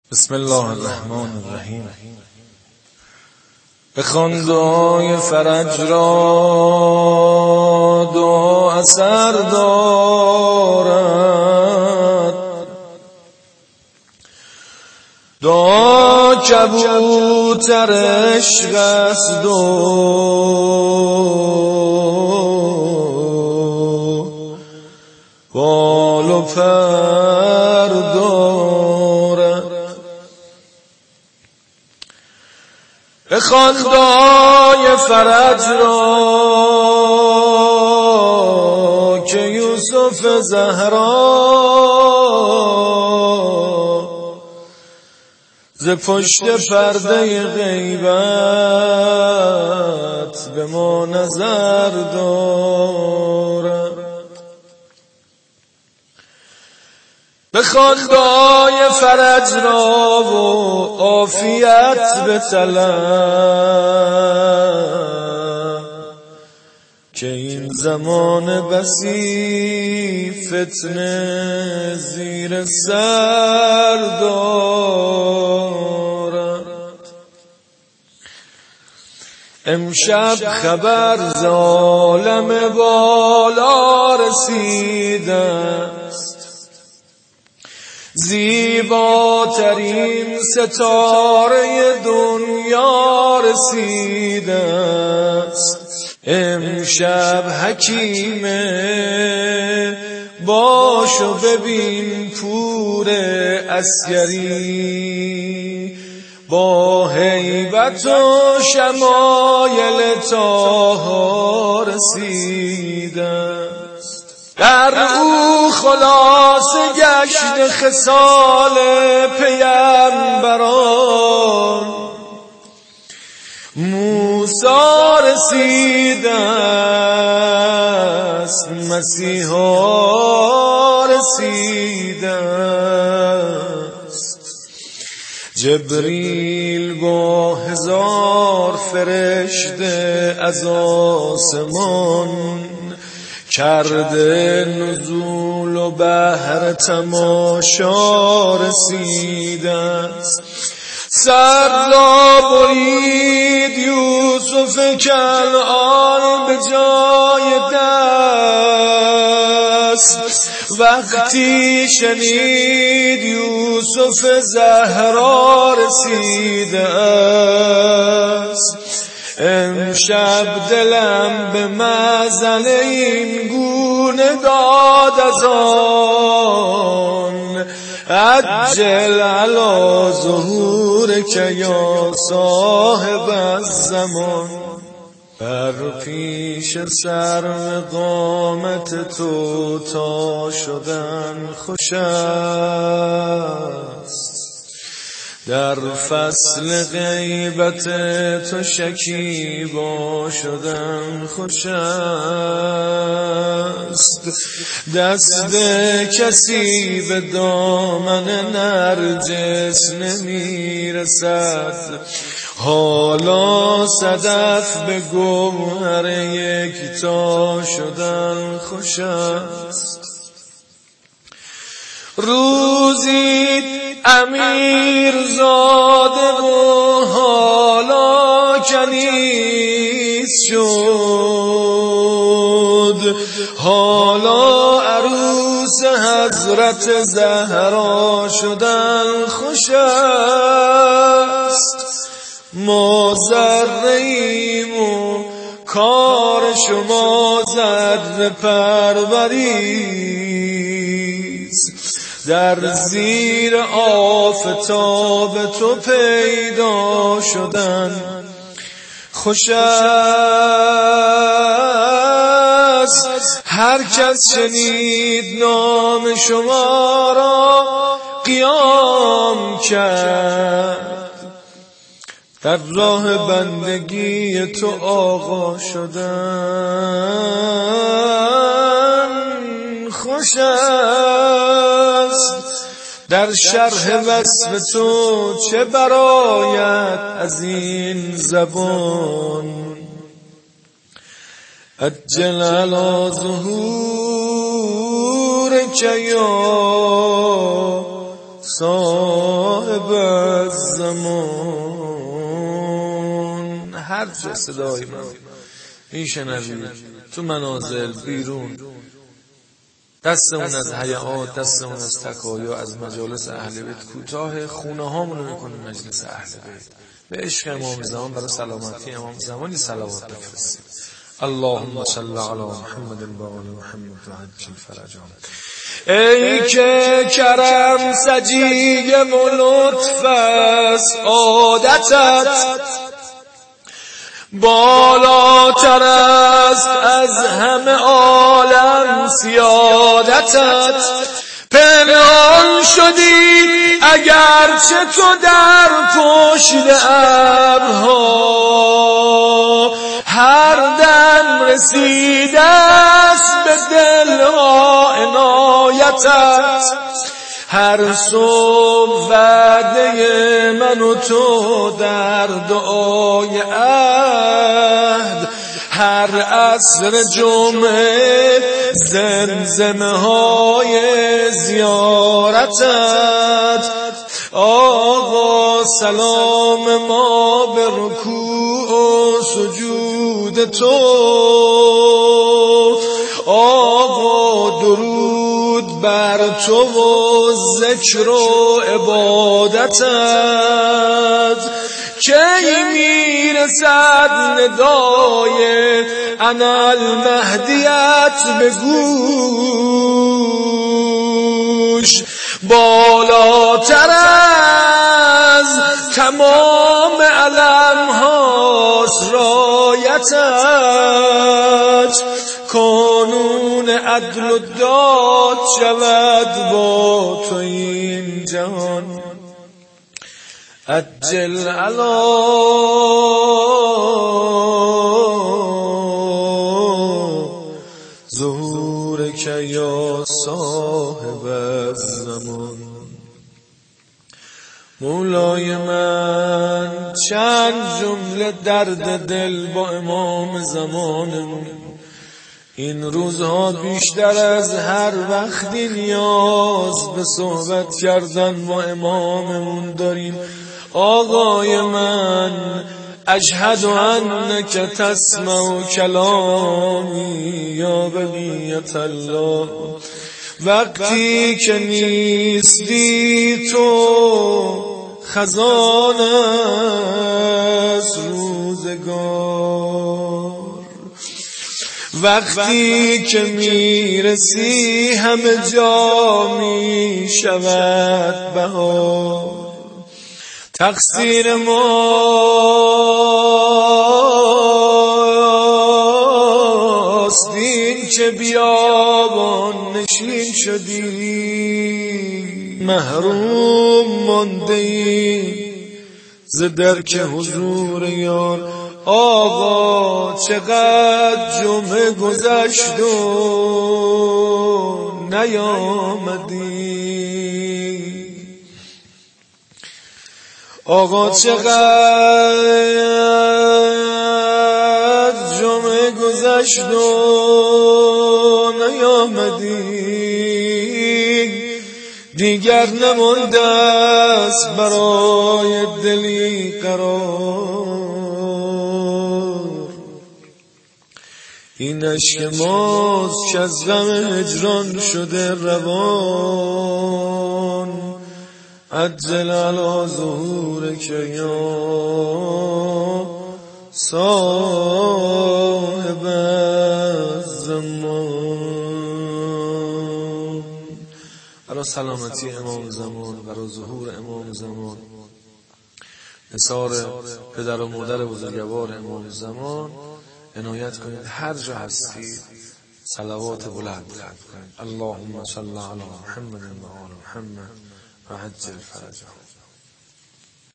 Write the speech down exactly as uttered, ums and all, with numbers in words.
بسم الله الرحمن الرحیم. بخوان دعای فرج را، دعا اثر دارد. دعا کبوتر عشق است و بال و پر دارد. بخوان دعای فرج را که یوسف زهرا ز پشت پرده غیبت به ما نظر دارد. بخوان دعای فرج را و عافیت بطلب که این زمان بسی فتنه زیر سر دارد. امشب خبر ز عالم بالا رسیده است، زیباترین ستاره دنیا رسیده است. امشب حکیمه باش و ببین پور عسکری با هیبت و شمایل طه رسیده است. در او خلاصه گشت خصال پیامبران، موسی رسیده است، مسیحا رسیده است. جبریل با هزار فرشته از آسمان کرده نزول و بهر تماشا رسیده است. سر را برید یوسف کنعان به جای دست، وقتی شنید یوسف زهرا رسیده است. امشب دلم به مزن این گونه داد از آن، عجل علی ظهورک یا صاحب الزمان. بر پیش سر قامت تو تا شدن خوش است، در فصل غیبت تو شکیبا شدن خوش است. دست کسی به دامن نرجس نمیرسد، حالا صدف به گوهر یکتا شدن خوش است. روزی امیر زاده و حالا کنیز شد، حالا عروس حضرت زهرا شدن خوش است. ما ذره‌ایم و کار شما ذره پروریست، در زیر آفتاب تو پیدا شدن خوش است. هر کس شنید نام شما را قیام کرد، در راه بندگی تو آقا شدن خوش است. در شرح وصف تو چه برآید از این زبان، عجل علی ظهورک یا صاحب الزمان. هر جا صدای من میشنوید، تو منازل، بیرون، دستمون از حیات، دستمون از تکایا، از مجالس اهل بیت کوتاه، خونه هامونو میکنیم مجلس اهل بیت. به عشق امام زمان، برای سلامتی امام زمانی صلوات بفرستیم. اللهم صل علی محمد و آل محمد و عجل فرجهم. ای که کرم سجی و لطف است عادتت، بالاتر است از همه عالم سیادتت. پنهان شدی اگرچه تو در پشت ابرها، هر دم رسیده است به دلها عنایتت. هر صبح وعده من و تو در دعای عهد، هر عصر جمعه زمزمه های زیارتت. آقا سلام ما به رکوع و سجود تو، آقا درود بر تو و ذکر و عبادتت. کی میرسد ندای انا المهدیت به گوش، بالاتر از تمام علم هاست رایتت. قانون عدل و داد شود با تو این جهان، عجل علی ظهورک یا صاحب الزمان. مولای من چند جمله درد دل با امام زمانمون، این روزها بیشتر از هر وقتی نیاز به صحبت کردن با اماممون داریم. آقای من اشهد انک تسمع کلامی یا بقیت الله، وقتی که نیستی تو خزان از روزگار، وقتی که میرسی همه جا میشود بهار. تقصیر ماست این که بیابان نشین شدی، محروم مانده ای ز درک حضور یار. آقا چقدر جمعه گذشت و نیامدی، آقا چقدر جمعه گذشت و نیامدی، دیگر نمانده است برای دلی قرار. این اشک ماست که از غم هجران شده روان، عجل علی ظهورک یا صاحب الزمان. برای سلامتی امام زمان، برای ظهور امام زمان، نثار پدر و مادر بزرگوار امام زمان، عنایت کنید هر جا هستید صلوات بلند کنید. اللهم صل علی محمد و آل محمد و عجل فرجهم.